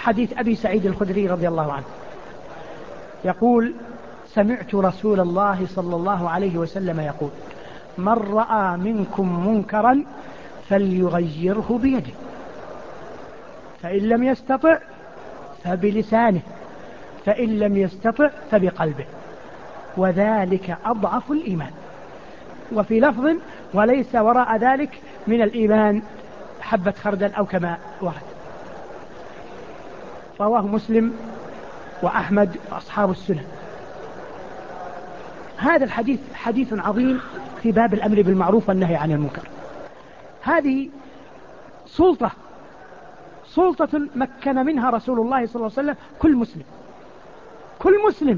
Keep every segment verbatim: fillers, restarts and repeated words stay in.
حديث أبي سعيد الخدري رضي الله عنه يقول: سمعت رسول الله صلى الله عليه وسلم يقول: من رأى منكم منكرا فليغيره بيده، فإن لم يستطع فبلسانه، فإن لم يستطع فبقلبه، وذلك أضعف الإيمان. وفي لفظ: وليس وراء ذلك من الإيمان حبة خردل، أو كما ورد. رواه مسلم وأحمد وأصحاب السنن. هذا الحديث حديث عظيم في باب الأمر بالمعروف والنهي عن المنكر. هذه سلطة سلطة مكن منها رسول الله صلى الله عليه وسلم كل مسلم. كل مسلم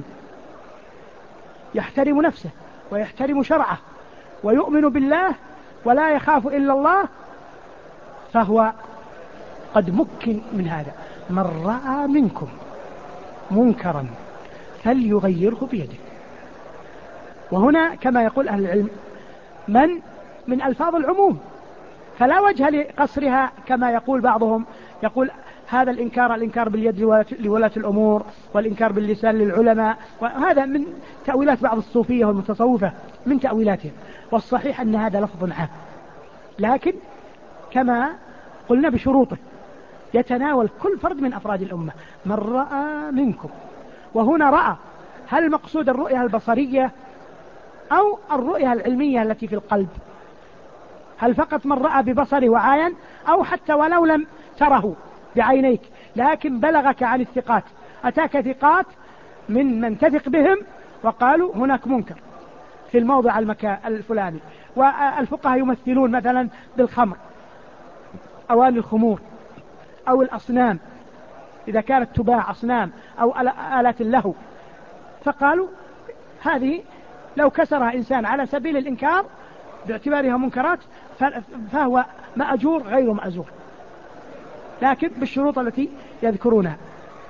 يحترم نفسه ويحترم شرعه ويؤمن بالله ولا يخاف إلا الله، فهو قد مكن من هذا. من رأى منكم منكرا فليغيره بيده. وهنا كما يقول أهل العلم من من ألفاظ العموم، فلا وجه لقصرها كما يقول بعضهم، يقول هذا الإنكار الإنكار باليد لولاة الأمور، والإنكار باللسان للعلماء، وهذا من تأويلات بعض الصوفية والمتصوفة من تأويلاتهم. والصحيح أن هذا لفظ عام، لكن كما قلنا بشروطه يتناول كل فرد من أفراد الأمة. من رأى منكم، وهنا رأى هل المقصود الرؤية البصرية أو الرؤية العلمية التي في القلب؟ هل فقط من رأى ببصره وعاين، أو حتى ولو لم تره بعينيك لكن بلغك عن الثقات، أتاك ثقات من من تثق بهم وقالوا هناك منكر في الموضع المكان الفلاني. والفقهاء يمثلون مثلا بالخمر، أواني الخمور، أو الأصنام إذا كانت تباع أصنام أو آلات اللهو، فقالوا هذه لو كسرها إنسان على سبيل الإنكار باعتبارها منكرات فهو مأجور غير مأجور، لكن بالشروط التي يذكرونها.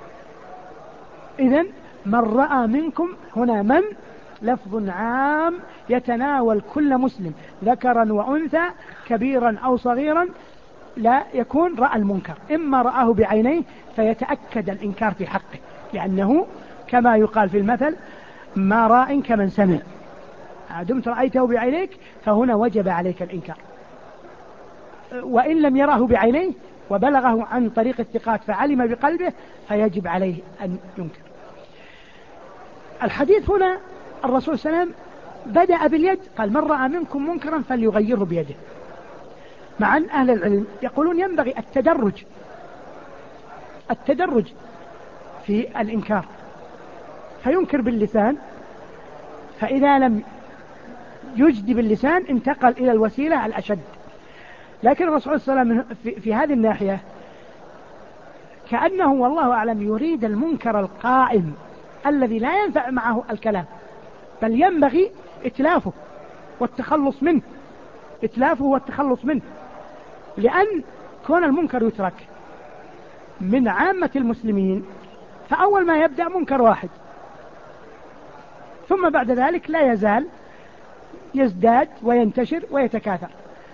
إذن من رأى منكم هنا من لفظ عام يتناول كل مسلم ذكرا وأنثى كبيرا أو صغيرا، لا يكون رأى المنكر، إما رآه بعينيه فيتأكد الإنكار في حقه، لأنه كما يقال في المثل: ما راء كمن سمع. دمت رأيته بعينيك فهنا وجب عليك الإنكار. وإن لم يراه بعينيه وبلغه عن طريق الثقات فعلم بقلبه فيجب عليه أن ينكر. الحديث هنا الرسول صلى الله عليه وسلم بدأ باليد، قال: من رأى منكم منكرا فليغيره بيده. مع أن أهل العلم يقولون ينبغي التدرج التدرج في الإنكار، فينكر باللسان، فإذا لم يجدي باللسان انتقل إلى الوسيلة الأشد. لكن الرسول صلى الله عليه وسلم في, في هذه الناحية كأنه والله أعلم يريد المنكر القائم الذي لا ينفع معه الكلام، بل ينبغي إتلافه والتخلص منه إتلافه والتخلص منه لأن كون المنكر يترك من عامة المسلمين، فأول ما يبدأ منكر واحد، ثم بعد ذلك لا يزال يزداد وينتشر ويتكاثر.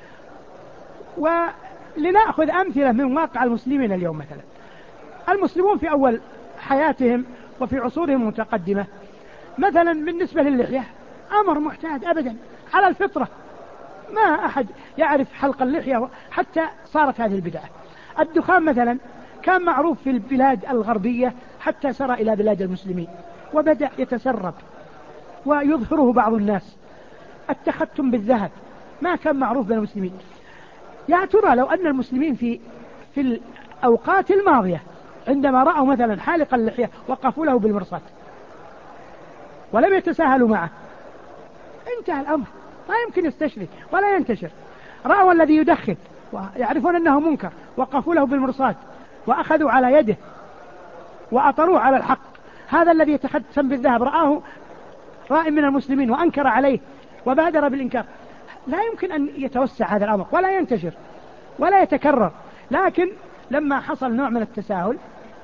ولنأخذ أمثلة من واقع المسلمين اليوم. مثلا المسلمون في أول حياتهم وفي عصورهم المتقدمة، مثلا بالنسبة للحية أمر معتاد أبدا على الفطرة، ما أحد يعرف حلق اللحية، حتى صارت هذه البدعة. الدخان مثلا كان معروف في البلاد الغربية حتى سرى إلى بلاد المسلمين وبدأ يتسرب ويظهره بعض الناس. التختم بالذهب ما كان معروف بين المسلمين. يا ترى لو أن المسلمين في في الأوقات الماضية عندما رأوا مثلا حالق اللحية وقفوا له بالمرصاد ولم يتساهلوا معه، انتهى الأمر، ما يمكن يستشري ولا ينتشر. رأوا الذي يدخن ويعرفون أنه منكر وقفوا له بالمرصاد وأخذوا على يده وأطروه على الحق. هذا الذي يتختم بالذهب رآه راء من المسلمين وأنكر عليه وبادر بالإنكار. لا يمكن أن يتوسع هذا الأمر ولا ينتشر ولا يتكرر. لكن لما حصل نوع من التساهل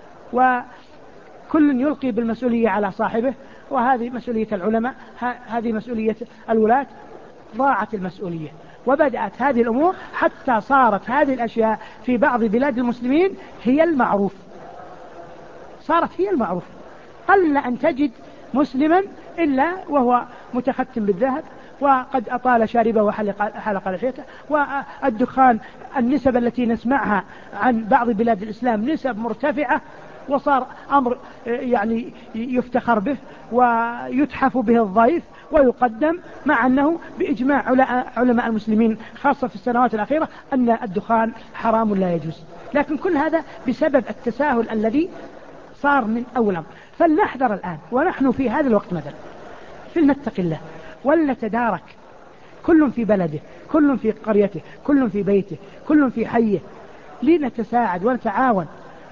وكل يلقي بالمسؤولية على صاحبه، وهذه مسؤولية العلماء، هذه مسؤولية الولاة، ضاعت المسؤولية وبدأت هذه الأمور حتى صارت هذه الأشياء في بعض بلاد المسلمين هي المعروف. صارت هي المعروف. قل أن تجد مسلما إلا وهو متختم بالذهب وقد أطال شاربه وحلق حلق لحيته. والدخان النسب التي نسمعها عن بعض بلاد الإسلام نسب مرتفعة، وصار أمر يعني يفتخر به ويتحف به الضيف ويقدم، مع أنه بإجماع علماء المسلمين خاصة في السنوات الأخيرة أن الدخان حرام لا يجوز. لكن كل هذا بسبب التساهل الذي صار من أول أمر. فلنحذر الآن ونحن في هذا الوقت مثلا، فلنتق الله ولنتدارك، كل في بلده، كل في قريته، كل في بيته، كل في حيه، لنتساعد ونتعاون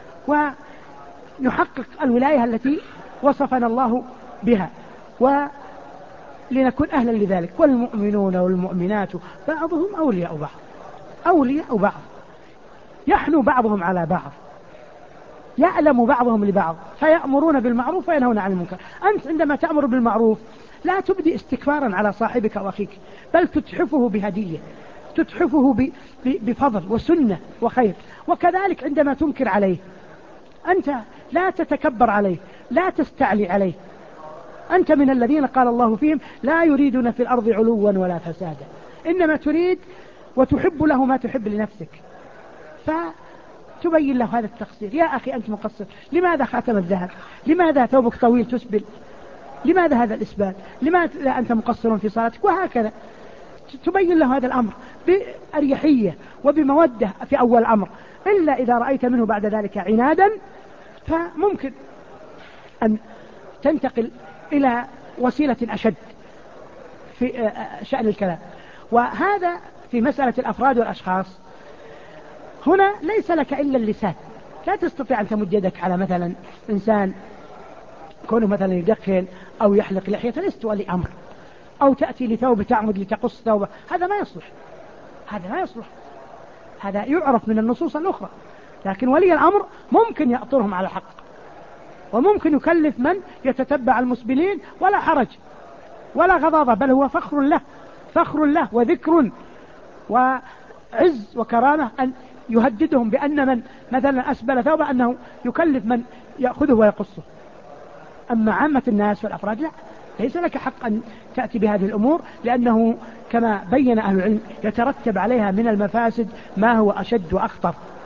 ونحقق الولاية التي وصفنا الله بها، ولنكون أهلا لذلك. والمؤمنون والمؤمنات بعضهم أولياء بعض، أولياء بعض، يحنو بعضهم على بعض، يعلم بعضهم لبعض، فيأمرون بالمعروف وينهون عن المنكر. أنت عندما تأمر بالمعروف لا تبدي استكبارا على صاحبك أو أخيك، بل تتحفه بهدية، تتحفه بفضل وسنة وخير. وكذلك عندما تنكر عليه أنت لا تتكبر عليه، لا تستعلي عليه. أنت من الذين قال الله فيهم لا يريدون في الأرض علوا ولا فسادا، إنما تريد وتحب له ما تحب لنفسك، فتبين له هذا التقصير. يا أخي أنت مقصر، لماذا خاتم الذهب؟ لماذا ثوبك طويل تسبل؟ لماذا هذا الإسبال؟ لماذا أنت مقصر في صلاتك؟ وهكذا تبين له هذا الأمر بأريحية وبمودة في أول الأمر. إلا إذا رأيت منه بعد ذلك عنادا فممكن أن تنتقل إلى وسيلة أشد في شأن الكلام. وهذا في مسألة الأفراد والأشخاص. هنا ليس لك إلا اللسان، لا تستطيع أن تمد يدك على مثلا إنسان كونه مثلا يدخن أو يحلق لحيته، لست ولي أمر، أو تأتي لثوب تعمد لتقص ثوبه، هذا ما يصلح، هذا ما يصلح، هذا يعرف من النصوص الأخرى. لكن ولي الأمر ممكن يأطرهم على الحق، وممكن يكلف من يتتبع المسبلين ولا حرج ولا غضاضة، بل هو فخر له، فخر له وذكر وعز وكرامة أن يهددهم بأن من مثلا أسبل ثوبه أنه يكلف من يأخذه ويقصه. أما عامة الناس والأفراد لا، ليس لك حق أن تأتي بهذه الأمور، لأنه كما بين أهل العلم يترتب عليها من المفاسد ما هو أشد وأخطر.